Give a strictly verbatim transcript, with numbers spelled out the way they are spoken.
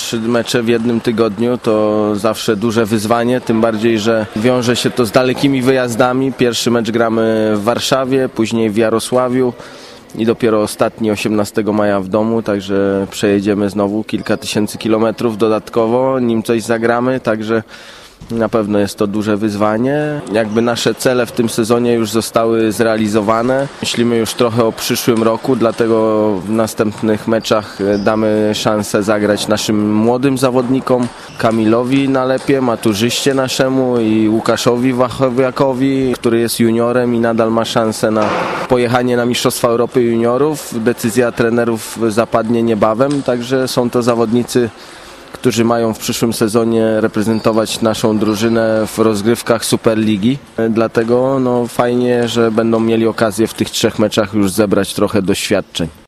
trzy mecze w jednym tygodniu to zawsze duże wyzwanie, tym bardziej, że wiąże się to z dalekimi wyjazdami. Pierwszy mecz gramy w Warszawie, później w Jarosławiu i dopiero ostatni osiemnastego maja w domu, także przejedziemy znowu kilka tysięcy kilometrów dodatkowo, nim coś zagramy, także na pewno jest to duże wyzwanie. Jakby nasze cele w tym sezonie już zostały zrealizowane. Myślimy już trochę o przyszłym roku, dlatego w następnych meczach damy szansę zagrać naszym młodym zawodnikom, Kamilowi Nalepie, maturzyście naszemu i Łukaszowi Wachowiakowi, który jest juniorem i nadal ma szansę na pojechanie na Mistrzostwa Europy Juniorów. Decyzja trenerów zapadnie niebawem, także są to zawodnicy, którzy mają w przyszłym sezonie reprezentować naszą drużynę w rozgrywkach Superligi. Dlatego no, fajnie, że będą mieli okazję w tych trzech meczach już zebrać trochę doświadczeń.